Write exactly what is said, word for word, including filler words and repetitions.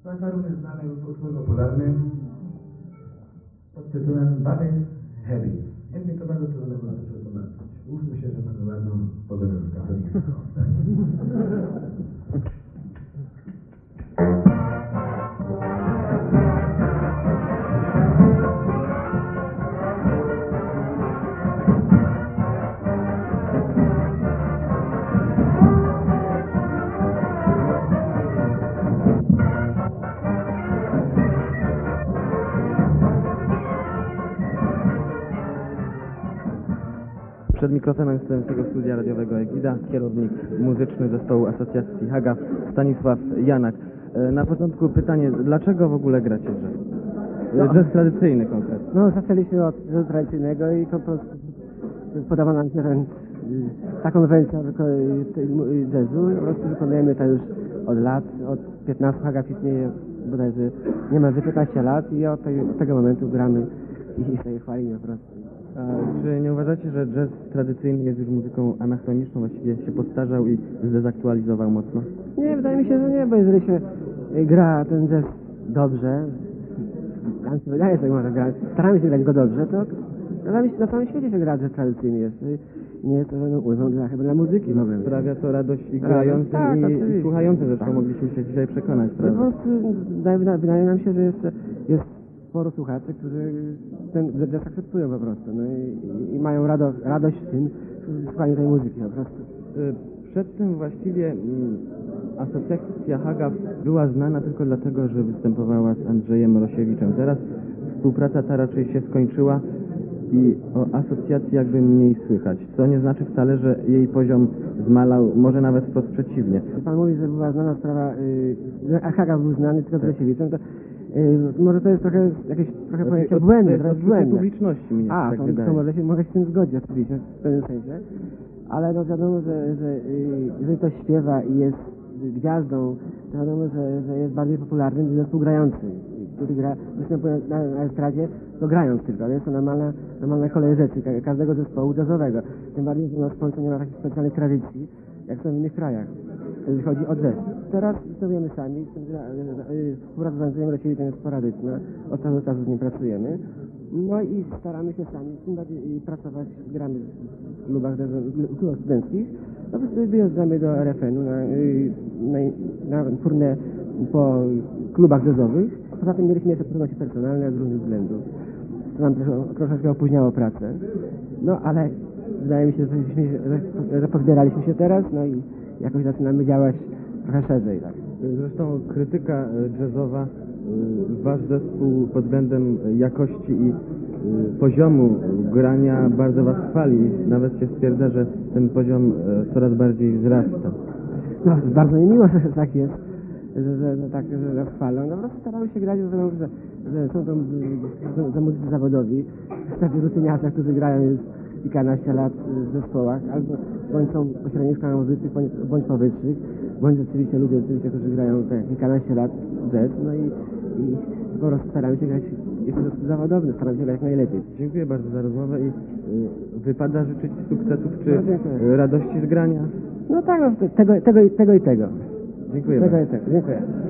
Państwa również znany utwór popularny pod tytułem Bad is Heavy. Jest mi to bardzo trudno było to przetłumaczyć. Mówmy się, że bardzo ładną pogodę w katolików. Przed mikrofonem studenckiego studia radiowego Egida, kierownik muzyczny zespołu Asocjacji Haga, Stanisław Janak. Na początku pytanie, dlaczego w ogóle gracie jazz? No, Jazz tradycyjny konkretnie. No, zaczęliśmy od jazzu tradycyjnego i to po prostu podoba nam się ten, ta konwencja jazzu i po prostu wykonujemy to już od lat, od piętnastu Haga istnieje bodajże niemalże piętnaście lat i od, tej, od tego momentu gramy i, i sobie chwalimy po prostu. A czy nie uważacie, że jazz tradycyjny jest już muzyką anachroniczną, właściwie się podstarzał i zdezaktualizował mocno? Nie, wydaje mi się, że nie, bo jeżeli się gra ten jazz dobrze, nam się wydaje, że można grać, staramy się grać go dobrze, to na całym świecie się gra jazz tradycyjny jest. Nie jest to żadną ulgą dla, chyba dla muzyki nowej. Sprawia to radość i grającym, tak, i, i słuchającym, zresztą tak. mogliśmy się dzisiaj przekonać, No, prawda? po prostu wydaje, wydaje nam się, że jest, jest sporo słuchaczy, którzy ten jazz akceptują po prostu, no i, i mają rado, radość w tym, w słuchaniu tej muzyki po prostu. Przed tym właściwie mm, Asocjacja Haga była znana tylko dlatego, że występowała z Andrzejem Mrosiewiczem. Teraz współpraca ta raczej się skończyła i o asocjacji jakby mniej słychać, co nie znaczy wcale, że jej poziom zmalał, może nawet wprost przeciwnie. Pan mówi, że była znana sprawa, yy, a Haga był znany tylko z Mrosiewiczem, to Yy, może to jest trochę jakieś trochę pojęcie błędne, trochę błędne. Publiczności mnie A, tak to, wydaje. to może się, mogę się z tym zgodzić oczywiście, w pewnym sensie, ale no wiadomo, że, że yy, jeżeli ktoś śpiewa i jest gwiazdą, to wiadomo, że, że jest bardziej popularny niż zespół grający, który gra, występuje na, na estradzie, to grając tylko, ale jest to normalna, normalna kolej rzeczy ka każdego zespołu jazzowego. Tym bardziej, że u nas w Polsce nie ma takich specjalnych tradycji, jak są w innych krajach, jeżeli chodzi o jazz. Teraz występujemy sami, współpraca z Andrzejem Mrosiewiczem jest sporadyczna, od czasu do czasu z nim pracujemy, no i staramy się sami tym bardziej pracować, gramy w klubach, w klubach studenckich, no wyjeżdżamy do R F N-u na, na, na turnę po klubach jazzowych, a poza tym mieliśmy jeszcze trudności personalne z różnych względów, to nam troszeczkę opóźniało pracę, no ale wydaje mi się, że, że, że pozbieraliśmy się teraz, no i jakoś zaczynamy działać trochę szerzej. Tak. Zresztą krytyka jazzowa, wasz zespół pod względem jakości i poziomu grania bardzo was chwali. Nawet się stwierdza, że ten poziom coraz bardziej wzrasta. No, bardzo mi miło, że tak jest, że, że, że tak, że nas chwalą. No po prostu staramy się grać, że, że, że są to za muzycy zawodowi, tacy rutyniarze, którzy grają już kilkanaście lat w zespołach, albo bądź są pośrednio szkołach muzycznych, bądź, bądź powyższych, bądź rzeczywiście ludzie, rzeczywiście, którzy grają tak kilkanaście lat jazz, no i, i po prostu staramy się grać, jest to zawodowy, staramy się grać jak najlepiej. Dziękuję bardzo za rozmowę i y, wypada życzyć sukcesów czy no, radości z grania? No tak, no, tego, tego, tego i tego. Dziękuję tego bardzo. i tego. Dziękuję.